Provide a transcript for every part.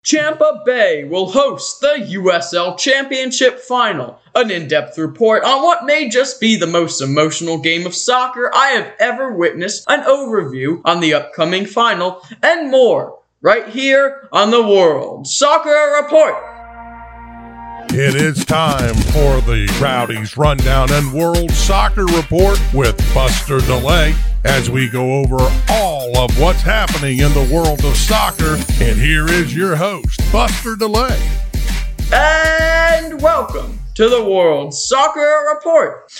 Tampa Bay will host the USL Championship Final, an in-depth report on what may just be the most emotional game of soccer I have ever witnessed, an overview on the upcoming final, and more, right here on the World Soccer Report. It is time for the Rowdies Rundown and World Soccer Report with Buster DeLay as we go over all of what's happening in the world of soccer. And here is your host, Buster DeLay. And welcome to the World Soccer Report.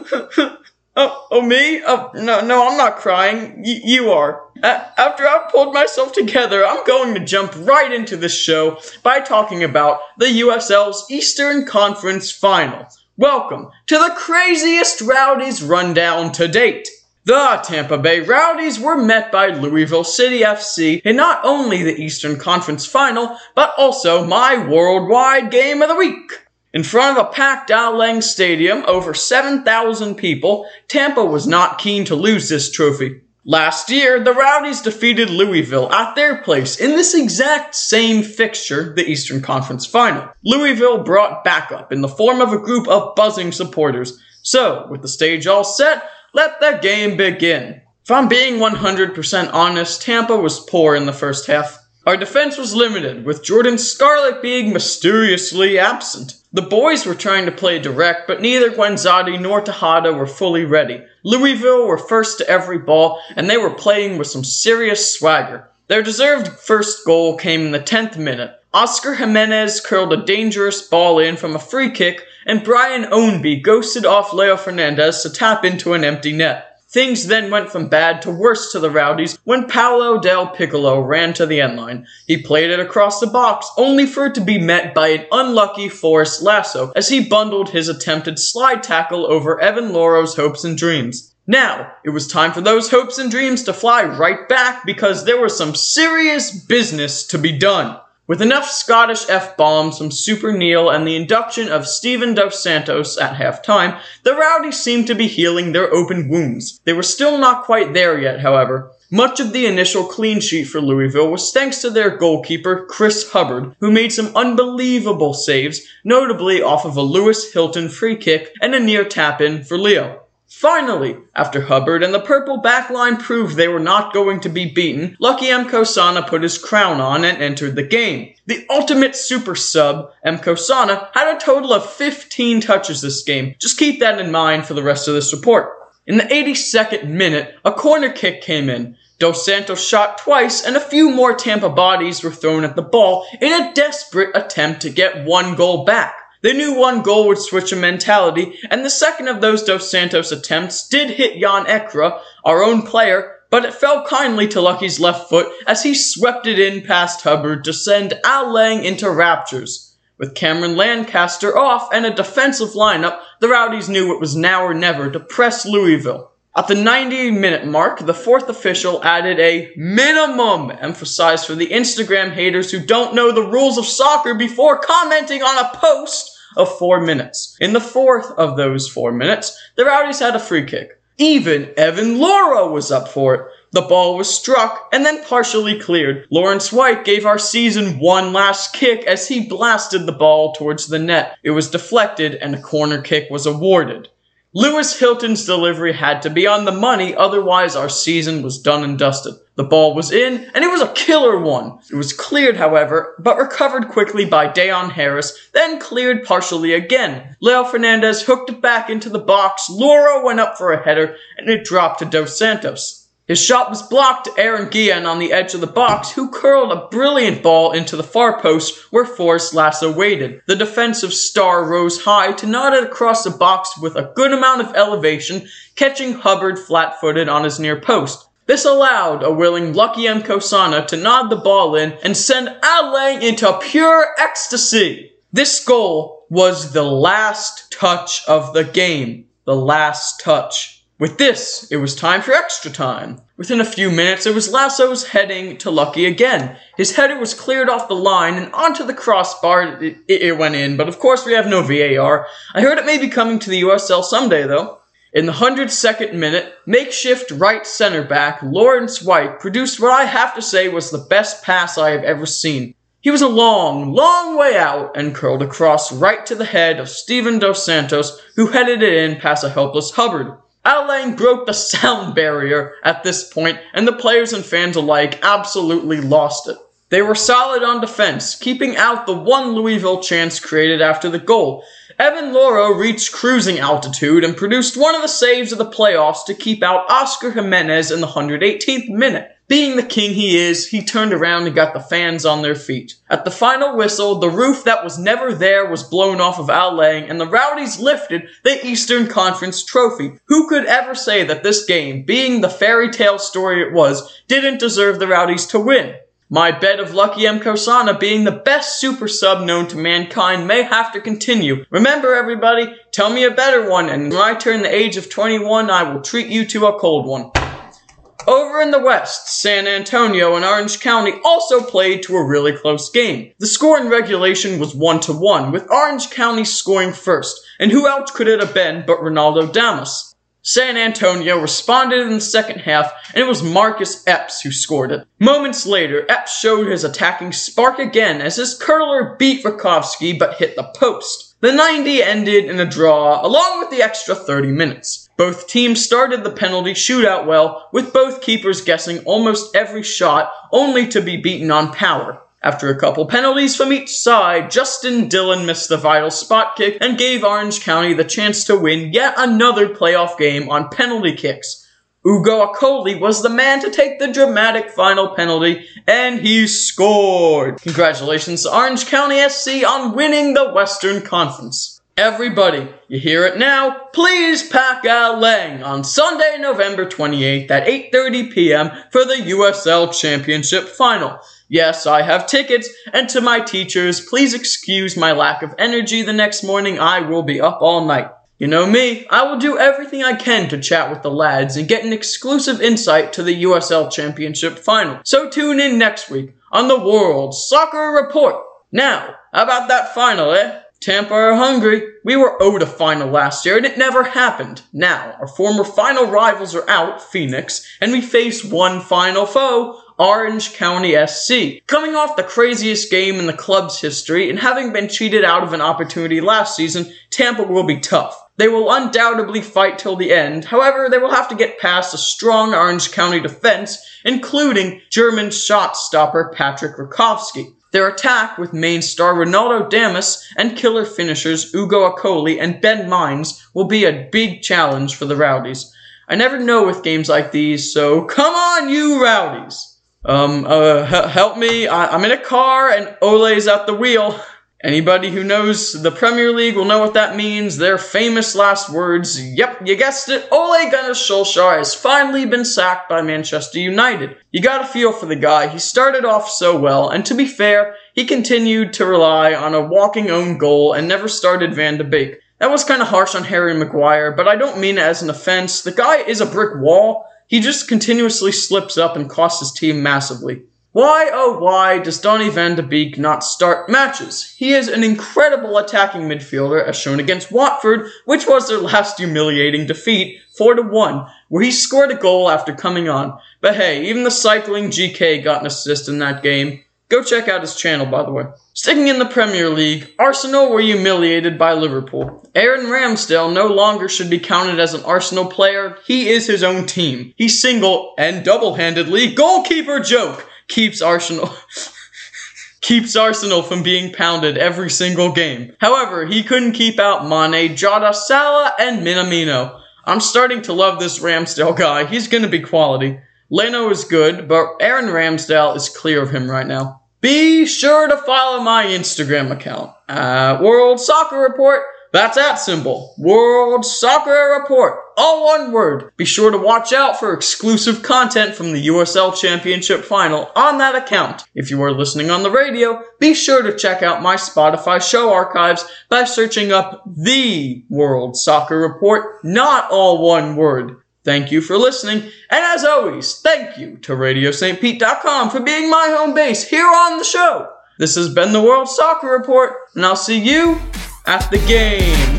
Me? No, I'm not crying. You are. After I've pulled myself together, I'm going to jump right into this show by talking about the USL's Eastern Conference Final. Welcome to the craziest Rowdies rundown to date. The Tampa Bay Rowdies were met by Louisville City FC in not only the Eastern Conference Final, but also my worldwide game of the week. In front of a packed Al Lang Stadium, over 7,000 people, Tampa was not keen to lose this trophy. Last year, the Rowdies defeated Louisville at their place in this exact same fixture, the Eastern Conference Final. Louisville brought backup in the form of a group of buzzing supporters. So, with the stage all set, let the game begin. If I'm being 100% honest, Tampa was poor in the first half. Our defense was limited, with Jordan Scarlett being mysteriously absent. The boys were trying to play direct, but neither Guenzati nor Tejada were fully ready. Louisville were first to every ball, and they were playing with some serious swagger. Their deserved first goal came in the 10th minute. Oscar Jimenez curled a dangerous ball in from a free kick, and Brian Ownby ghosted off Leo Fernandez to tap into an empty net. Things then went from bad to worse to the Rowdies when Paolo Del Piccolo ran to the end line. He played it across the box, only for it to be met by an unlucky Forrest Lasso as he bundled his attempted slide tackle over Evan Loro's hopes and dreams. Now, it was time for those hopes and dreams to fly right back because there was some serious business to be done. With enough Scottish F-bombs from Super Neil and the induction of Steven Dos Santos at halftime, the Rowdies seemed to be healing their open wounds. They were still not quite there yet, however. Much of the initial clean sheet for Louisville was thanks to their goalkeeper, Chris Hubbard, who made some unbelievable saves, notably off of a Lewis Hilton free kick and a near tap-in for Leo. Finally, after Hubbard and the purple backline proved they were not going to be beaten, Lucky Mkosana put his crown on and entered the game. The ultimate super sub, Mkosana, had a total of 15 touches this game. Just keep that in mind for the rest of this report. In the 82nd minute, a corner kick came in. Dos Santos shot twice, and a few more Tampa bodies were thrown at the ball in a desperate attempt to get one goal back. They knew one goal would switch a mentality, and the second of those Dos Santos attempts did hit Jan Ekra, our own player, but it fell kindly to Lucky's left foot as he swept it in past Hubbard to send Al Lang into raptures. With Cameron Lancaster off and a defensive lineup, the Rowdies knew it was now or never to press Louisville. At the 90-minute mark, the fourth official added a minimum, emphasized for the Instagram haters who don't know the rules of soccer before commenting on a post, of 4 minutes. In the fourth of those 4 minutes, the Rowdies had a free kick. Even Evan Loro was up for it. The ball was struck and then partially cleared. Lawrence White gave our season one last kick as he blasted the ball towards the net. It was deflected and a corner kick was awarded. Lewis Hilton's delivery had to be on the money, otherwise our season was done and dusted. The ball was in, and it was a killer one. It was cleared, however, but recovered quickly by Dayon Harris, then cleared partially again. Leo Fernandez hooked it back into the box, Loro went up for a header, and it dropped to Dos Santos. His shot was blocked to Aaron Guillen on the edge of the box, who curled a brilliant ball into the far post where Forrest Lasso waited. The defensive star rose high to nod it across the box with a good amount of elevation, catching Hubbard flat-footed on his near post. This allowed a willing Lucky Mkosana to nod the ball in and send Al Lang into pure ecstasy. This goal was the last touch of the game. The last touch. With this, it was time for extra time. Within a few minutes, it was Lasso's heading to Lucky again. His header was cleared off the line and onto the crossbar. It went in, but of course we have no VAR. I heard it may be coming to the USL someday, though. In the 102nd minute, makeshift right center back Lawrence White produced what I have to say was the best pass I have ever seen. He was a long, long way out and curled across right to the head of Steven Dos Santos, who headed it in past a helpless Hubbard. Al Lang broke the sound barrier at this point, and the players and fans alike absolutely lost it. They were solid on defense, keeping out the one Louisville chance created after the goal. Evan Loro reached cruising altitude and produced one of the saves of the playoffs to keep out Oscar Jimenez in the 118th minute. Being the king he is, he turned around and got the fans on their feet. At the final whistle, the roof that was never there was blown off of Al Lang, and the Rowdies lifted the Eastern Conference trophy. Who could ever say that this game, being the fairy tale story it was, didn't deserve the Rowdies to win? My bet of Lucky M. Kosana being the best super sub known to mankind may have to continue. Remember everybody, tell me a better one, and when I turn the age of 21, I will treat you to a cold one. Over in the West, San Antonio and Orange County also played to a really close game. The score in regulation was 1-1, with Orange County scoring first, and who else could it have been but Ronaldo Damas? San Antonio responded in the second half, and it was Marcus Epps who scored it. Moments later, Epps showed his attacking spark again as his curler beat Rakowski but hit the post. The 90 ended in a draw, along with the extra 30 minutes. Both teams started the penalty shootout well, with both keepers guessing almost every shot, only to be beaten on power. After a couple penalties from each side, Justin Dillon missed the vital spot kick and gave Orange County the chance to win yet another playoff game on penalty kicks. Ugo Akoli was the man to take the dramatic final penalty, and he scored. Congratulations to Orange County SC on winning the Western Conference. Everybody, you hear it now, please pack Al Lang on Sunday, November 28th at 8:30 p.m. for the USL Championship Final. Yes, I have tickets, and to my teachers, please excuse my lack of energy the next morning. I will be up all night. You know me, I will do everything I can to chat with the lads and get an exclusive insight to the USL Championship Final. So tune in next week on the World Soccer Report. Now, how about that final, eh? Tampa are hungry. We were owed a final last year, and it never happened. Now, our former final rivals are out, Phoenix, and we face one final foe, Orange County SC. Coming off the craziest game in the club's history, and having been cheated out of an opportunity last season, Tampa will be tough. They will undoubtedly fight till the end. However, they will have to get past a strong Orange County defense, including German shot stopper Patrick Rakowski. Their attack with main star Ronaldo Damas and killer finishers Ugo Akoli and Ben Mines will be a big challenge for the Rowdies. I never know with games like these, so come on you Rowdies! Help me, I'm in a car and Ole's at the wheel. Anybody who knows the Premier League will know what that means. Their famous last words. Yep, you guessed it. Ole Gunnar Solskjaer has finally been sacked by Manchester United. You gotta feel for the guy. He started off so well, and to be fair, he continued to rely on a walking own goal and never started Van de Beek. That was kinda harsh on Harry Maguire, but I don't mean it as an offense. The guy is a brick wall. He just continuously slips up and costs his team massively. Why, oh why, does Donny van de Beek not start matches? He is an incredible attacking midfielder, as shown against Watford, which was their last humiliating defeat, 4-1, where he scored a goal after coming on. But hey, even the cycling GK got an assist in that game. Go check out his channel, by the way. Sticking in the Premier League, Arsenal were humiliated by Liverpool. Aaron Ramsdale no longer should be counted as an Arsenal player. He is his own team. He single and double-handedly goalkeeper joke keeps Arsenal from being pounded every single game. However, he couldn't keep out Mane, Jota, Salah, and Minamino. I'm starting to love this Ramsdale guy. He's gonna be quality. Leno is good, but Aaron Ramsdale is clear of him right now. Be sure to follow my Instagram account, World Soccer Report. That's @ World Soccer Report. All one word. Be sure to watch out for exclusive content from the USL Championship Final on that account. If you are listening on the radio, be sure to check out my Spotify show archives by searching up The World Soccer Report, not all one word. Thank you for listening, and as always, thank you to RadioSt.Pete.com for being my home base here on the show. This has been the World Soccer Report, and I'll see you at the game.